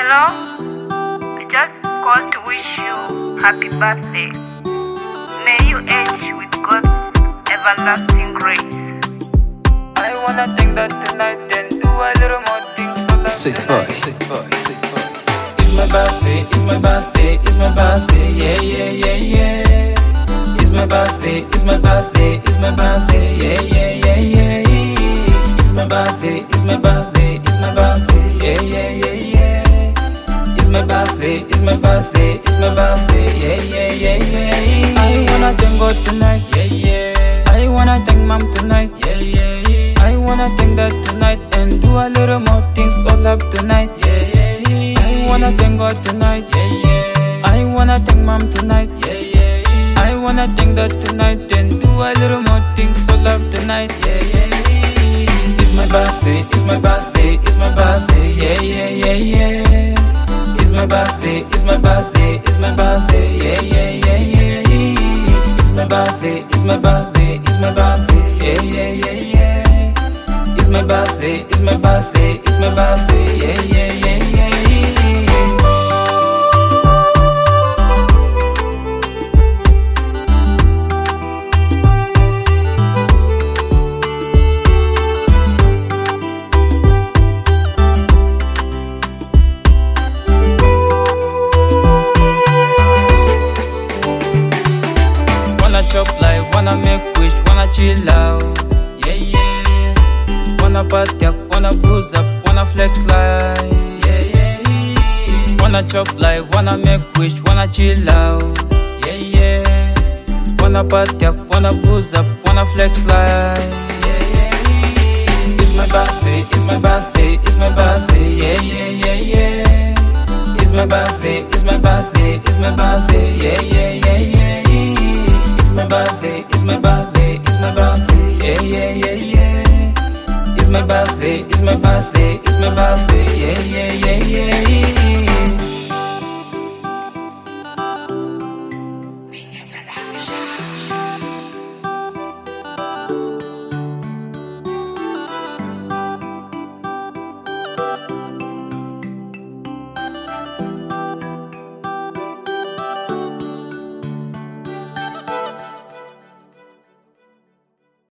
Hello? I just called to wish you happy birthday. May you age with God's everlasting grace. I wanna think that tonight and do a little more things for that Sick tonight. boy, sick boy, sick boy. It's my birthday, it's my birthday, it's my birthday, yeah, yeah, yeah, yeah. It's my birthday, it's my birthday, it's my birthday, yeah, yeah, yeah, yeah. It's my birthday, it's my birthday, it's my birthday, yeah, yeah, yeah, yeah. It's my birthday, it's my birthday, it's my birthday, yeah, yeah, yeah, yeah. I wanna thank God tonight, yeah, yeah. I wanna thank Mom tonight, yeah, yeah, yeah. I wanna thank Dad tonight and do a little more things all up tonight, yeah, yeah, yeah. I wanna thank God tonight, yeah, yeah. I wanna thank Mom tonight, yeah, yeah, yeah. I wanna thank Dad tonight and do a little more things all up tonight, yeah, yeah, yeah. It's my birthday, it's my birthday, it's my birthday, yeah, yeah, yeah, yeah. It's my birthday, it's my birthday, it's my birthday, yeah, yeah, yeah, yeah. It's my birthday, it's my birthday, it's my birthday, yeah, yeah, yeah, yeah. It's my birthday, it's my birthday, it's my birthday, yeah, yeah, yeah, yeah. Wanna chop life, wanna make wish, wanna chill out, yeah, yeah. Wanna party up, wanna booze up, wanna flex life, yeah, yeah, yeah. Wanna chop life, wanna make wish, wanna chill out, yeah, yeah. Wanna party up, wanna booze up, wanna flex life, yeah, yeah, yeah. It's my birthday, it's my birthday, it's my birthday, yeah, yeah, yeah, yeah. It's my birthday, it's my birthday, it's my birthday, yeah, yeah, yeah, yeah. It's my birthday, it's my birthday, it's my birthday, yeah, yeah, yeah, yeah. It's my birthday, it's my birthday, it's my birthday, yeah, yeah, yeah, yeah.